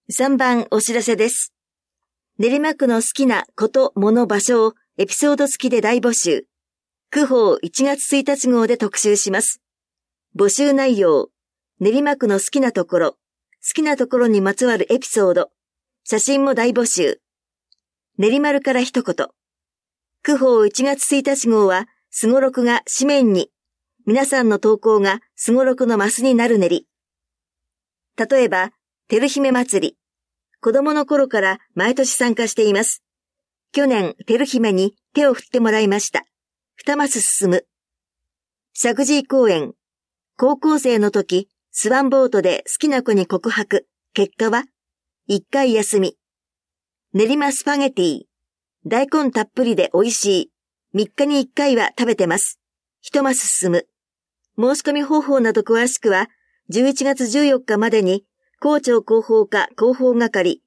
3番お知らせです。練馬区の好きなこと、物、場所をエピソード付きで大募集。区報1月1日号で特集します。募集内容、練馬区の好きなところ、好きなところにまつわるエピソード、写真も大募集。練馬から一言。区報1月1日号は、すごろくが紙面に、皆さんの投稿がすごろくのマスになる練り。例えば、てる姫祭り。子供の頃から毎年参加しています。去年、てる姫に手を振ってもらいました。二マス進む。石神井公園。高校生の時、スワンボートで好きな子に告白。結果は一回休み。練馬スパゲティ。大根たっぷりで美味しい。3日に1回は食べてます。一マス進む。申し込み方法など詳しくは、11月14日までに、校長広報課広報係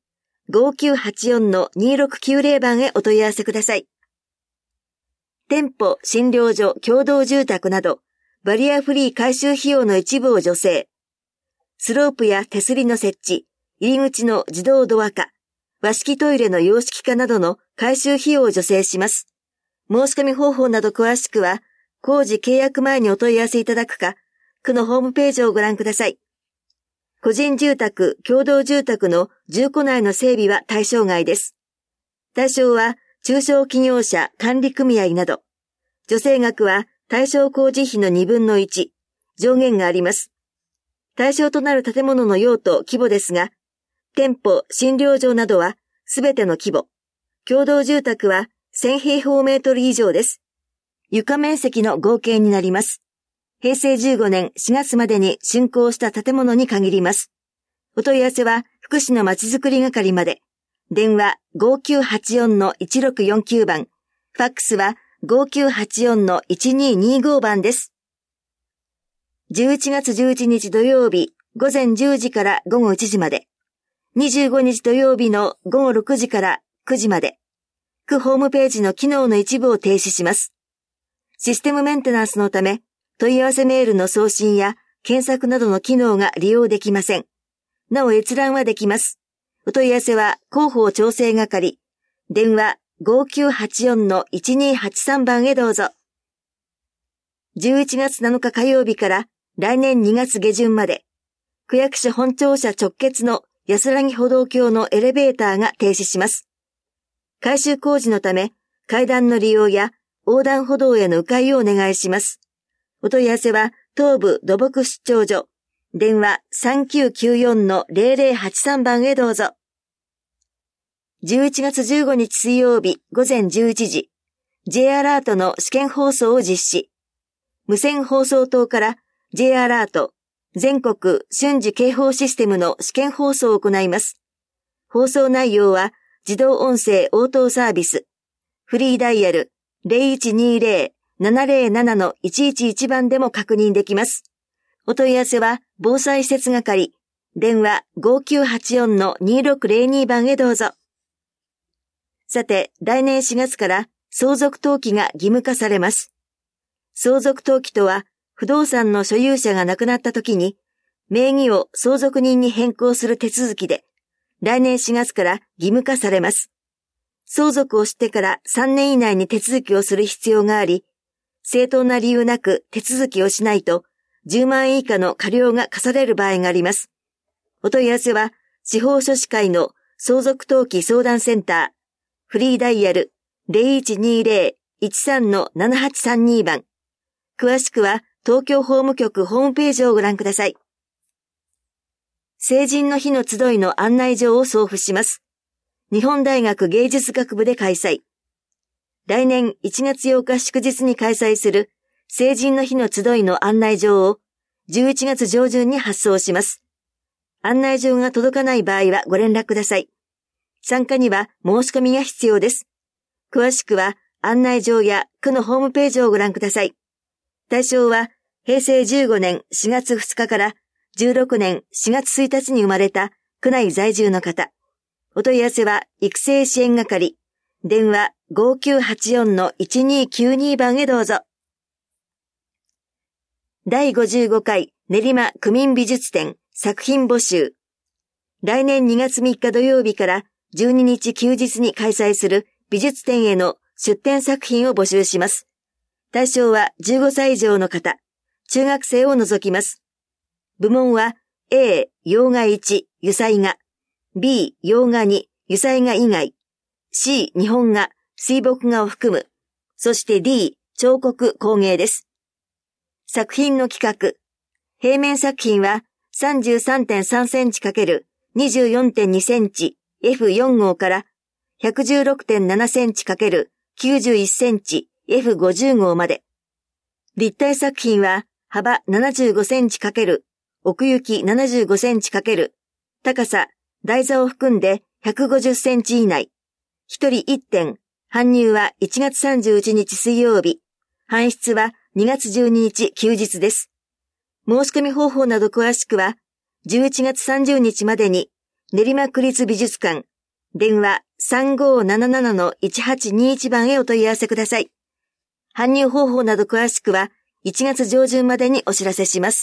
5984-2690 番へお問い合わせください。店舗、診療所、共同住宅など、バリアフリー改修費用の一部を助成。スロープや手すりの設置、入り口の自動ドア化、和式トイレの洋式化などの改修費用を助成します。申し込み方法など詳しくは、工事契約前にお問い合わせいただくか、区のホームページをご覧ください。個人住宅、共同住宅の住戸内の整備は対象外です。対象は中小企業者管理組合など。助成額は対象工事費の2分の1、上限があります。対象となる建物の用途、規模ですが、店舗、診療所などはすべての規模。共同住宅は1000平方メートル以上です。床面積の合計になります。平成15年4月までに竣工した建物に限ります。お問い合わせは福祉のまちづくり係まで。電話 5984-1649 番。ファックスは 5984-1225 番です。11月11日土曜日午前10時から午後1時まで。25日土曜日の午後6時から9時まで。区ホームページの機能の一部を停止します。システムメンテナンスのため、問い合わせメールの送信や検索などの機能が利用できません。なお閲覧はできます。お問い合わせは広報調整係。電話 5984-1283 番へどうぞ。11月7日火曜日から来年2月下旬まで、区役所本庁舎直結の安らぎ歩道橋のエレベーターが停止します。改修工事のため、階段の利用や横断歩道への迂回をお願いします。お問い合わせは、東部土木出張所。電話 3994-0083 番へどうぞ。11月15日水曜日午前11時、J アラートの試験放送を実施。無線放送塔から J アラート、全国瞬時警報システムの試験放送を行います。放送内容は、自動音声応答サービス。フリーダイヤル 0120-707-111 番でも確認できます。お問い合わせは防災施設係、電話 5984-2602 番へどうぞ。さて、来年4月から相続登記が義務化されます。相続登記とは、不動産の所有者が亡くなった時に、名義を相続人に変更する手続きで、来年4月から義務化されます。相続をしてから3年以内に手続きをする必要があり、正当な理由なく手続きをしないと10万円以下の過料が課される場合があります。お問い合わせは司法書士会の相続登記相談センター、フリーダイヤル 0120-13-7832 番。詳しくは東京法務局ホームページをご覧ください。成人の日の集いの案内状を送付します。日本大学芸術学部で開催。来年1月8日祝日に開催する成人の日の集いの案内状を11月上旬に発送します。案内状が届かない場合はご連絡ください。参加には申し込みが必要です。詳しくは案内状や区のホームページをご覧ください。対象は平成15年4月2日から16年4月1日に生まれた区内在住の方。お問い合わせは育成支援係。電話 5984-1292 番へどうぞ。第55回練馬区民美術展作品募集。 来年2月3日土曜日から12日休日に開催する美術展への出展作品を募集します。対象は15歳以上の方、中学生を除きます。部門は A、洋画1、油彩画、B、洋画2、油彩画以外、C、日本画、水墨画を含む、そして D、彫刻工芸です。作品の規格。平面作品は 33.3 センチ×24.2 センチ F4 号から 116.7 センチ×91 センチ F50 号まで。立体作品は幅75センチ×奥行き75センチ×高さ、台座を含んで150センチ以内。一人1点。搬入は1月31日水曜日。搬出は2月12日休日です。申し込み方法など詳しくは、11月30日までに練馬区立美術館、電話 3577-1821 番へお問い合わせください。搬入方法など詳しくは、1月上旬までにお知らせします。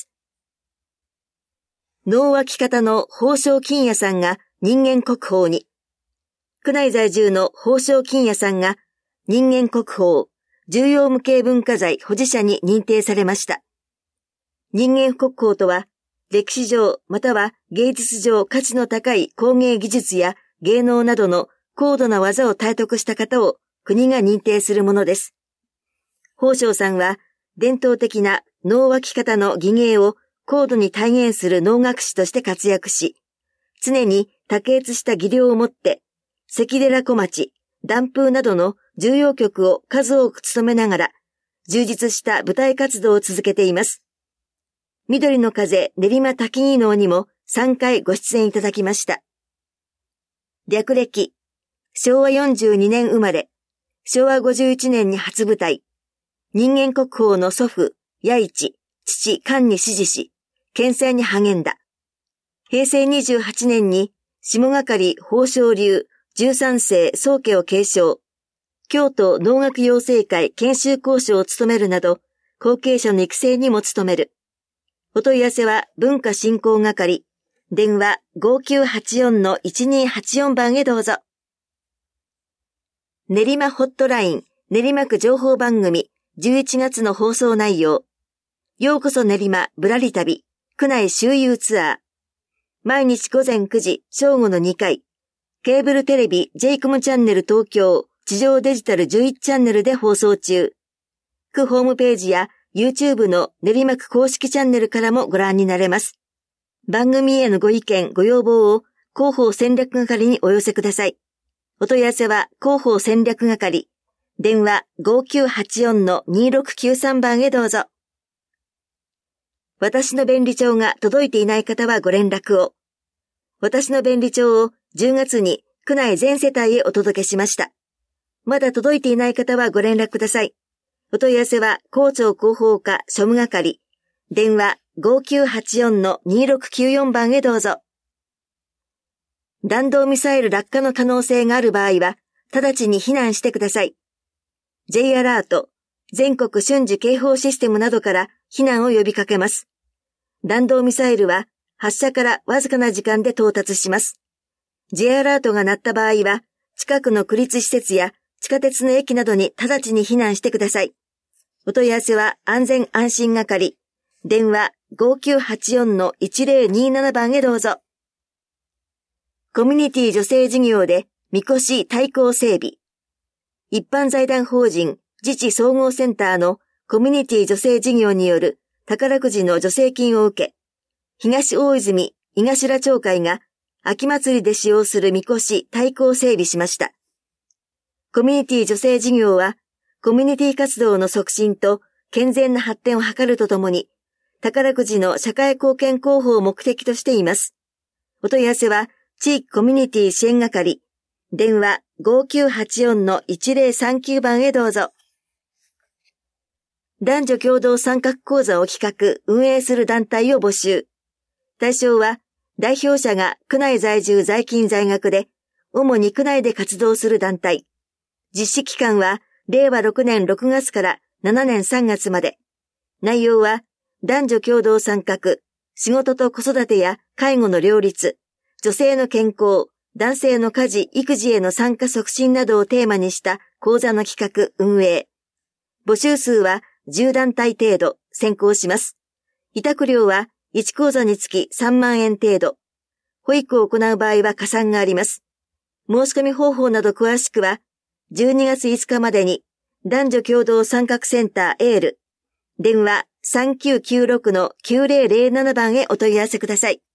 能脇方の宝生金也さんが人間国宝に。区内在住の宝生金也さんが人間国宝重要無形文化財保持者に認定されました。人間国宝とは、歴史上または芸術上価値の高い工芸技術や芸能などの高度な技を体得した方を国が認定するものです。宝生さんは伝統的な能脇方の技芸を高度に体現する能楽師として活躍し、常に卓越した技量をもって、関寺小町、檀風などの重要曲を数多く務めながら、充実した舞台活動を続けています。緑の風練馬滝木能にも3回ご出演いただきました。略歴、昭和42年生まれ、昭和51年に初舞台、人間国宝の祖父、弥一、父、官に指示し、牽制に励んだ。平成28年に、下係宝生流13世宗家を継承、京都能楽養成会研修講師を務めるなど、後継者の育成にも努める。お問い合わせは文化振興係、電話 5984-1284 番へどうぞ。練馬ホットライン練馬区情報番組11月の放送内容。ようこそ練馬ぶらり旅区内周遊ツアー。毎日午前9時正午の2回。ケーブルテレビ J コムチャンネル東京地上デジタル11チャンネルで放送中。区ホームページや YouTube の練馬区公式チャンネルからもご覧になれます。番組へのご意見、ご要望を広報戦略係にお寄せください。お問い合わせは広報戦略係、電話 5984-2693 番へどうぞ。私の便利帳が届いていない方はご連絡を。私の便利帳を10月に区内全世帯へお届けしました。まだ届いていない方はご連絡ください。お問い合わせは校長広報課庶務係、電話 5984-2694 番へどうぞ。弾道ミサイル落下の可能性がある場合は、直ちに避難してください。J アラート、全国瞬時警報システムなどから避難を呼びかけます。弾道ミサイルは発射からわずかな時間で到達します。J アラートが鳴った場合は、近くの区立施設や地下鉄の駅などに直ちに避難してください。お問い合わせは安全安心係、電話 5984-1027 番へどうぞ。コミュニティ女性事業でみこし対抗整備。一般財団法人自治総合センターのコミュニティ女性事業による宝くじの助成金を受け、東大泉井頭町会が秋祭りで使用するみこし対抗整備しました。コミュニティ女性事業は、コミュニティ活動の促進と健全な発展を図るとともに、宝くじの社会貢献広報を目的としています。お問い合わせは、地域コミュニティ支援係、電話 5984-1039 番へどうぞ。男女共同参画講座を企画、運営する団体を募集。対象は、代表者が区内在住在勤在学で、主に区内で活動する団体。実施期間は、令和6年6月から7年3月まで。内容は、男女共同参画、仕事と子育てや介護の両立、 女性の健康、男性の家事・育児への参加促進などをテーマにした講座の企画・運営。募集数は10団体程度選考します。委託料は1講座につき3万円程度。保育を行う場合は加算があります。申し込み方法など詳しくは、12月5日までに男女共同参画センターエール、電話 3996-9007 番へお問い合わせください。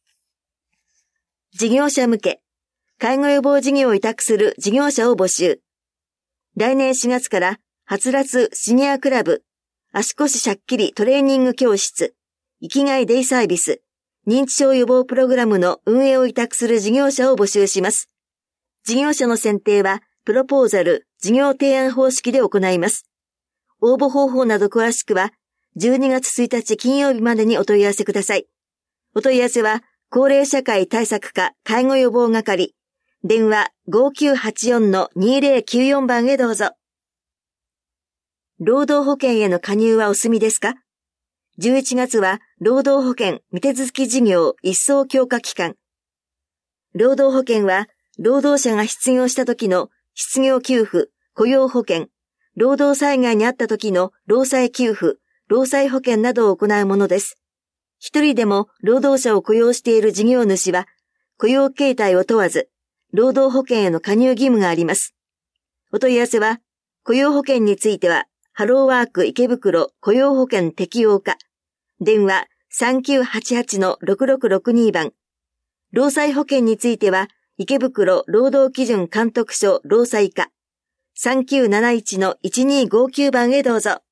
事業者向け、介護予防事業を委託する事業者を募集。来年4月から、はつらつシニアクラブ、足腰しゃっきりトレーニング教室、生きがいデイサービス、認知症予防プログラムの運営を委託する事業者を募集します。事業者の選定は、プロポーザル、事業提案方式で行います。応募方法など詳しくは、12月1日金曜日までにお問い合わせください。お問い合わせは、高齢社会対策課介護予防係、電話 5984-2094 番へどうぞ。労働保険への加入はお済みですか？ 11 月は労働保険未手続き事業一層強化期間。労働保険は労働者が失業した時の失業給付、雇用保険、労働災害にあった時の労災給付、労災保険などを行うものです。一人でも労働者を雇用している事業主は、雇用形態を問わず、労働保険への加入義務があります。お問い合わせは、雇用保険については、ハローワーク池袋雇用保険適用課、電話 3988-6662 番。労災保険については、池袋労働基準監督署労災課、3971-1259 番へどうぞ。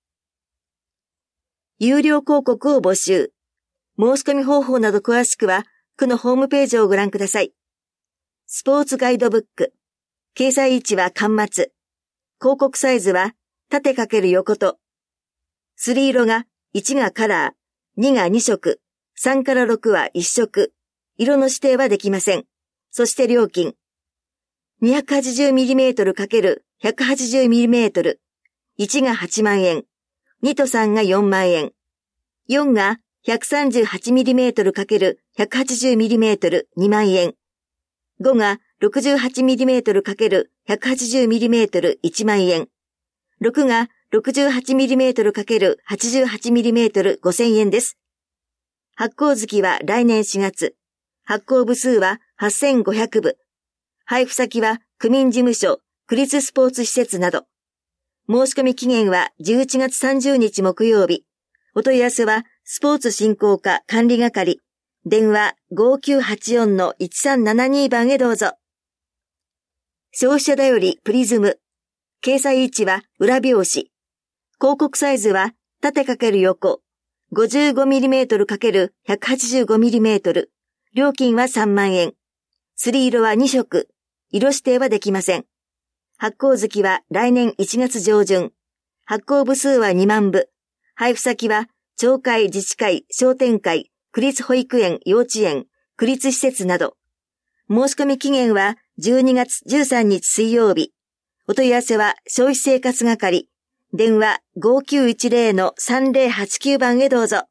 有料広告を募集。申し込み方法など詳しくは、区のホームページをご覧ください。スポーツガイドブック。掲載位置は巻末。広告サイズは縦×横と。3色が1がカラー、2が2色、3から6は1色。色の指定はできません。そして料金。280mm×180mm。1が8万円。2と3が4万円。4が138mm×180mm 2万円。5が 68mm×180mm 1万円。6が 68mm×88mm 5000円です。発行月は来年4月。発行部数は8500部。配布先は区民事務所、区立スポーツ施設など。申し込み期限は11月30日木曜日。お問い合わせはスポーツ振興課管理係、電話 5984-1372 番へどうぞ。消費者だよりプリズム。掲載位置は裏表紙。広告サイズは縦×横。55mm×185mm。料金は3万円。3色は2色。色指定はできません。発行月は来年1月上旬。発行部数は2万部。配布先は町会、自治会、商店会、区立保育園、幼稚園、区立施設など。申し込み期限は12月13日水曜日。お問い合わせは消費生活係。電話 5910-3089 番へどうぞ。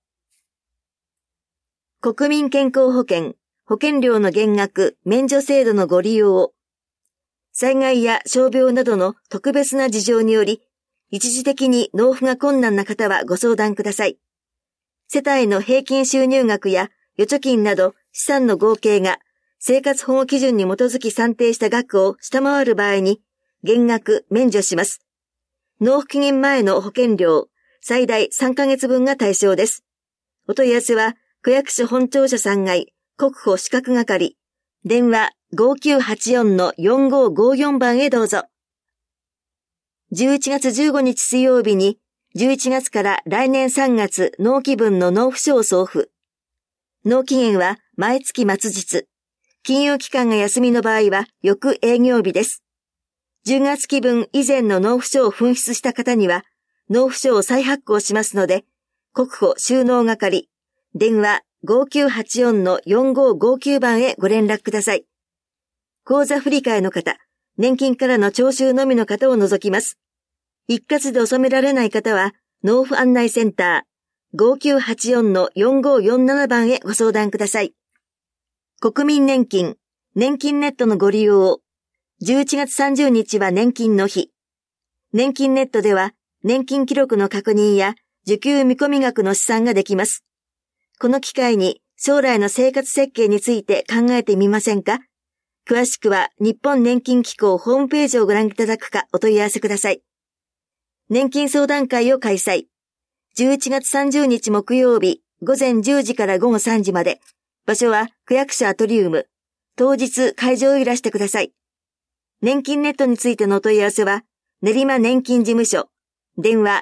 国民健康保険、保険料の減額、免除制度のご利用を。災害や傷病などの特別な事情により、一時的に納付が困難な方はご相談ください。世帯の平均収入額や預貯金など資産の合計が生活保護基準に基づき算定した額を下回る場合に減額免除します。納付期限前の保険料最大3ヶ月分が対象です。お問い合わせは区役所本庁舎3階国保資格係電話 5984-4554 番へどうぞ。11月15日水曜日に11月から来年3月納期分の納付書を送付。納期限は毎月末日。金融機関が休みの場合は翌営業日です。10月期分以前の納付書を紛失した方には納付書を再発行しますので、国保収納係電話 5984-4559 番へご連絡ください。口座振替の方、年金からの徴収のみの方を除きます。一括で納められない方は、納付案内センター 5984-4547 番へご相談ください。 国民年金、年金ネットのご利用を。11月30日は年金の日。年金ネットでは年金記録の確認や受給見込み額の試算ができます。この機会に将来の生活設計について考えてみませんか？詳しくは日本年金機構ホームページをご覧いただくかお問い合わせください。年金相談会を開催。11月30日木曜日午前10時から午後3時まで。場所は区役所アトリウム。当日会場をいらしてください。年金ネットについてのお問い合わせは練馬年金事務所。電話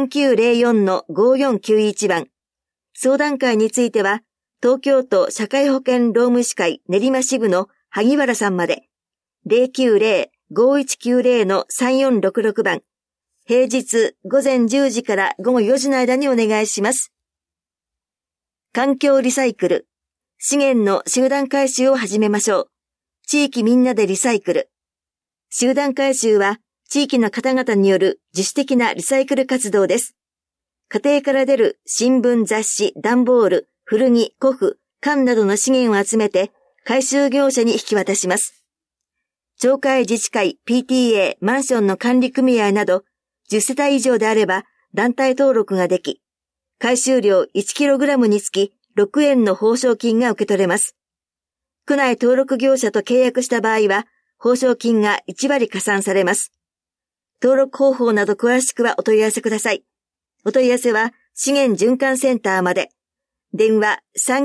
3904-5491 番。相談会については東京都社会保険労務士会練馬支部の萩原さんまで。090-5190-3466 番。平日午前10時から午後4時の間にお願いします。環境リサイクル。資源の集団回収を始めましょう。地域みんなでリサイクル。集団回収は地域の方々による自主的なリサイクル活動です。家庭から出る新聞、雑誌、段ボール、古着、古布、缶などの資源を集めて回収業者に引き渡します。町会自治会、PTA、マンションの管理組合など10世帯以上であれば団体登録ができ、回収量 1kg につき6円の報奨金が受け取れます。区内登録業者と契約した場合は、報奨金が1割加算されます。登録方法など詳しくはお問い合わせください。お問い合わせは資源循環センターまで。電話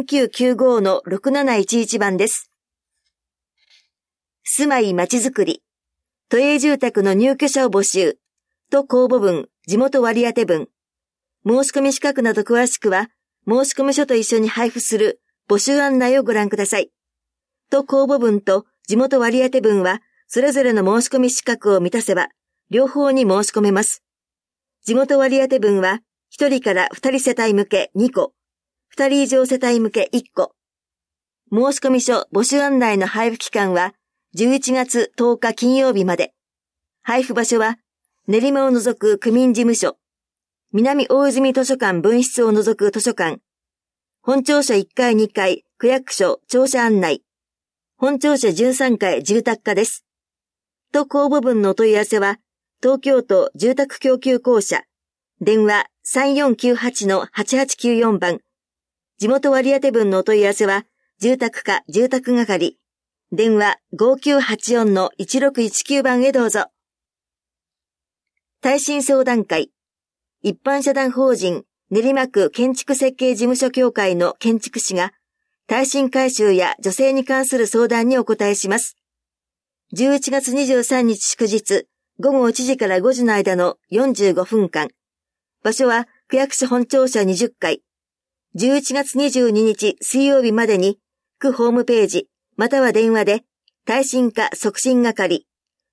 3995-6711 番です。住まいまちづくり。都営住宅の入居者を募集。都公募分、地元割当分。申し込み資格など詳しくは、申込書と一緒に配布する募集案内をご覧ください。都公募分と地元割当分は、それぞれの申込資格を満たせば、両方に申し込めます。地元割当分は、1人から2人世帯向け2個、2人以上世帯向け1個。申込書募集案内の配布期間は、11月10日金曜日まで。配布場所は、練馬を除く区民事務所、南大泉図書館分室を除く図書館、本庁舎1階2階区役所庁舎案内、本庁舎13階住宅課です。都公募分のお問い合わせは、東京都住宅供給公社、電話 3498-8894 番、地元割当分のお問い合わせは、住宅課住宅係、電話 5984-1619 番へどうぞ。耐震相談会。一般社団法人練馬区建築設計事務所協会の建築士が耐震改修や助成に関する相談にお答えします。11月23日祝日午後1時から5時の間の45分間。場所は区役所本庁舎20階。11月22日水曜日までに区ホームページまたは電話で耐震化促進係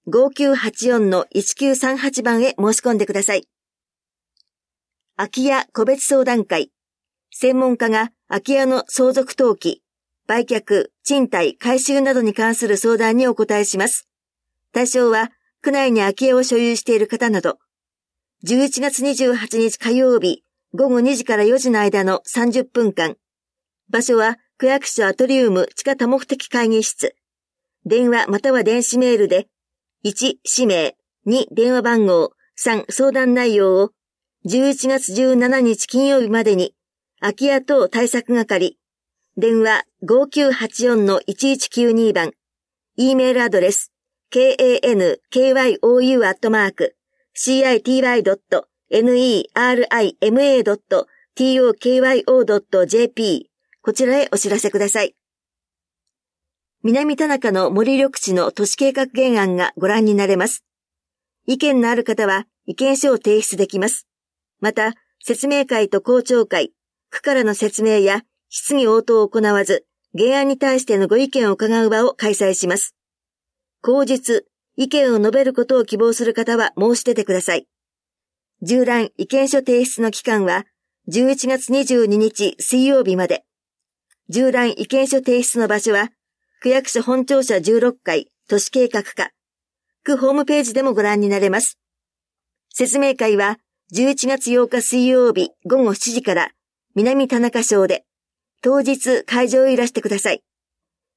5984-1938 番へ申し込んでください。空き家個別相談会。専門家が空き家の相続登記、売却、賃貸、改修などに関する相談にお答えします。対象は、区内に空き家を所有している方など。11月28日火曜日、午後2時から4時の間の30分間。場所は、区役所アトリウム地下多目的会議室。電話または電子メールで、1、氏名、2、電話番号、3、相談内容を、11月17日金曜日までに、空き家等対策係、電話 5984-1192 番、E メールアドレス、kankyoU@city.nerima.tokyo.jp こちらへお知らせください。南田中の森緑地の都市計画原案がご覧になれます。意見のある方は意見書を提出できます。また、説明会と公聴会、区からの説明や質疑応答を行わず、原案に対してのご意見を伺う場を開催します。後日、意見を述べることを希望する方は申し出てください。従覧意見書提出の期間は、11月22日水曜日まで。従覧意見書提出の場所は、区役所本庁舎16階都市計画課。区ホームページでもご覧になれます。説明会は、11月8日水曜日午後7時から南田中町で、当日会場へいらしてください。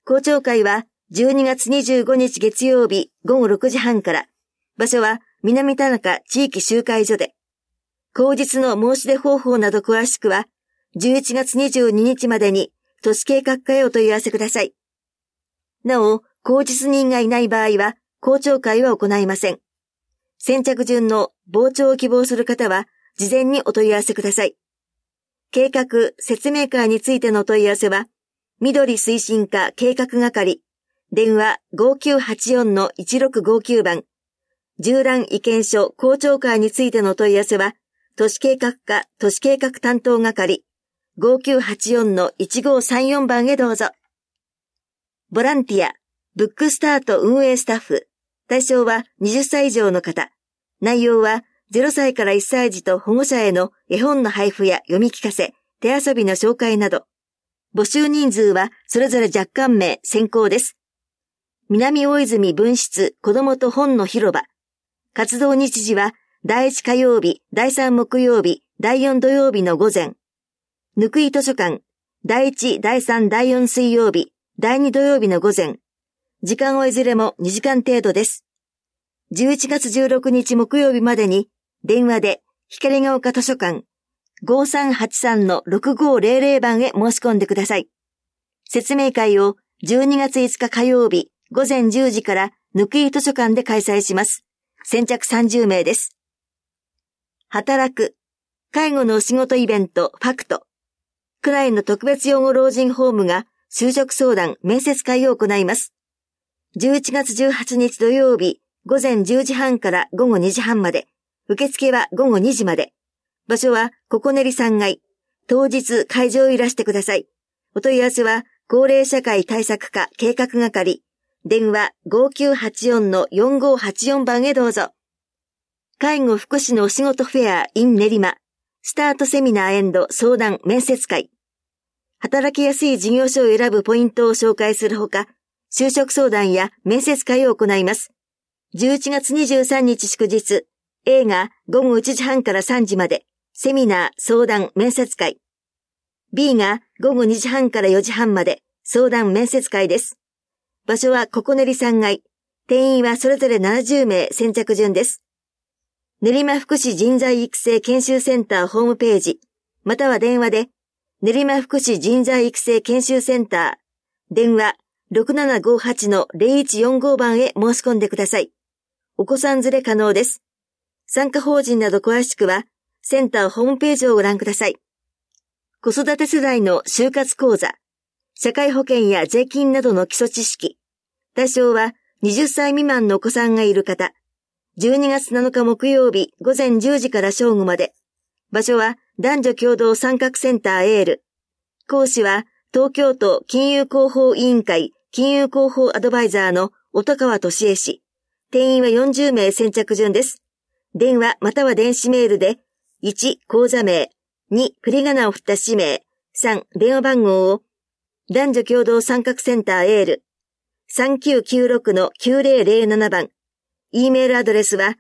公聴会は12月25日月曜日午後6時半から、場所は南田中地域集会所で、後日の申し出方法など詳しくは、11月22日までに都市計画課へお問い合わせください。なお、後日人がいない場合は、公聴会は行いません。先着順の傍聴を希望する方は、事前にお問い合わせください。計画、説明会についてのお問い合わせは、緑推進課計画係、電話 5984-1659 番、縦覧意見書公聴会についてのお問い合わせは、都市計画課都市計画担当係、5984-1534 番へどうぞ。ボランティア、ブックスタート運営スタッフ、対象は20歳以上の方。内容は0歳から1歳児と保護者への絵本の配布や読み聞かせ、手遊びの紹介など。募集人数はそれぞれ若干名先行です。南大泉分室子どもと本の広場。活動日時は第1火曜日、第3木曜日、第4土曜日の午前。ぬくい図書館、第1、第3、第4水曜日、第2土曜日の午前。時間はいずれも2時間程度です。11月16日木曜日までに、電話で光が丘図書館 5383-6500 番へ申し込んでください。説明会を12月5日火曜日午前10時からぬくい図書館で開催します。先着30名です。働く、介護の仕事イベントファクト。区内の特別養護老人ホームが就職相談面接会を行います。11月18日土曜日午前10時半から午後2時半まで、受付は午後2時まで。場所はここねり3階。当日会場をいらしてください。お問い合わせは高齢社会対策課計画係。電話 5984-4584 番へどうぞ。介護福祉のお仕事フェア in 練馬。スタートセミナー&相談面接会。働きやすい事業所を選ぶポイントを紹介するほか、就職相談や面接会を行います。11月23日祝日、A が午後1時半から3時まで、セミナー、相談、面接会。B が午後2時半から4時半まで、相談、面接会です。場所はここねり3階。定員はそれぞれ70名先着順です。練馬福祉人材育成研修センターホームページ、または電話で、練馬福祉人材育成研修センター、電話 6758-0145 番へ申し込んでください。お子さん連れ可能です。参加法人など詳しくは、センターホームページをご覧ください。子育て世代の就活講座、社会保険や税金などの基礎知識。対象は20歳未満のお子さんがいる方。12月7日木曜日午前10時から正午まで。場所は男女共同参画センターエール。講師は東京都金融広報委員会金融広報アドバイザーの音川俊恵氏。定員は40名先着順です。電話または電子メールで1、口座名、2、振り仮名を振った氏名、3、電話番号を男女共同参画センターエール 3996-9007 番。E メールアドレスは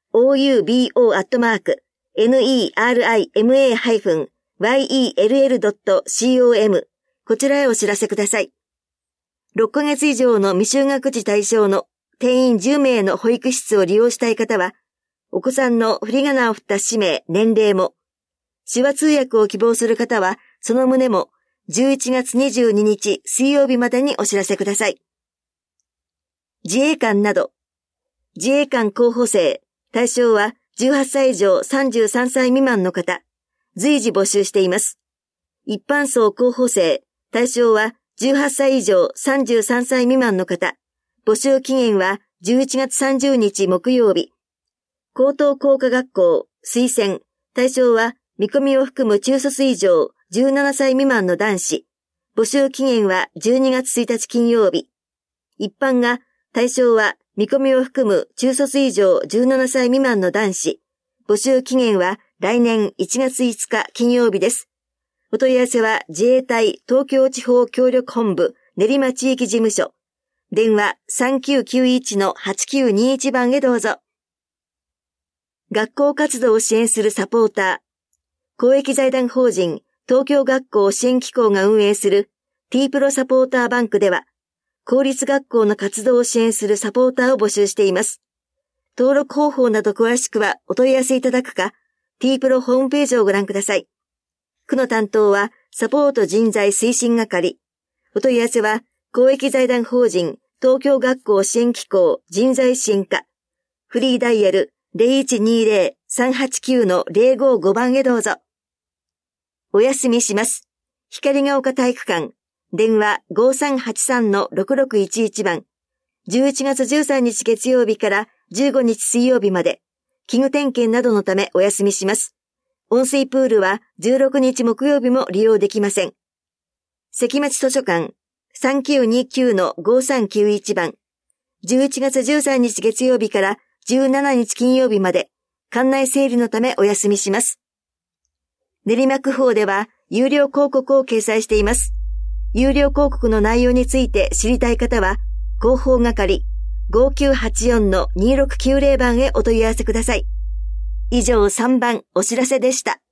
oubo@nerima-yell.com こちらへお知らせください。6ヶ月以上の未就学児対象の定員10名の保育室を利用したい方は、お子さんの振り仮名を振った氏名、年齢も、手話通訳を希望する方は、その旨も11月22日水曜日までにお知らせください。自衛官など、自衛官候補生、対象は18歳以上33歳未満の方、随時募集しています。一般層候補生、対象は18歳以上33歳未満の方、募集期限は11月30日木曜日。高等工科学校、推薦、対象は見込みを含む中卒以上17歳未満の男子、募集期限は12月1日金曜日。一般が対象は見込みを含む中卒以上17歳未満の男子。募集期限は来年1月5日金曜日です。お問い合わせは自衛隊東京地方協力本部練馬地域事務所。電話 3991-8921 番へどうぞ。学校活動を支援するサポーター。公益財団法人東京学校支援機構が運営する T プロサポーターバンクでは、 公立学校の活動を支援するサポーターを募集しています。登録方法など詳しくはお問い合わせいただくか、T プロホームページをご覧ください。区の担当はサポート人材推進係。お問い合わせは公益財団法人東京学校支援機構人材支援課。フリーダイヤル 0120-389-055 番へどうぞ。お休みします。光が丘体育館。電話 5383-6611 番。11月13日月曜日から15日水曜日まで。器具点検などのためお休みします。温水プールは16日木曜日も利用できません。関町図書館 3929-5391 番。11月13日月曜日から17日金曜日まで。館内整理のためお休みします。練馬区法では有料広告を掲載しています。有料広告の内容について知りたい方は、広報係 5984-2690 番へお問い合わせください。以上3番お知らせでした。